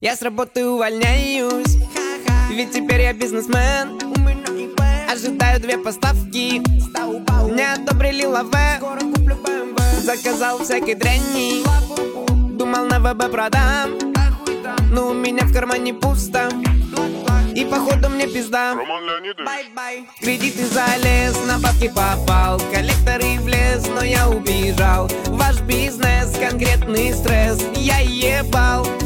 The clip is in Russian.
Я с работы увольняюсь, ведь теперь я бизнесмен. Ожидаю 2 поставки, не одобрили лаве. Заказал всякой дряни, думал на ВБ продам, но у меня в кармане пусто, и походу мне пизда. Кредиты залез, на бабки попал, коллекторы влез, но я убежал. Ваш бизнес, конкретный стресс, я ебал.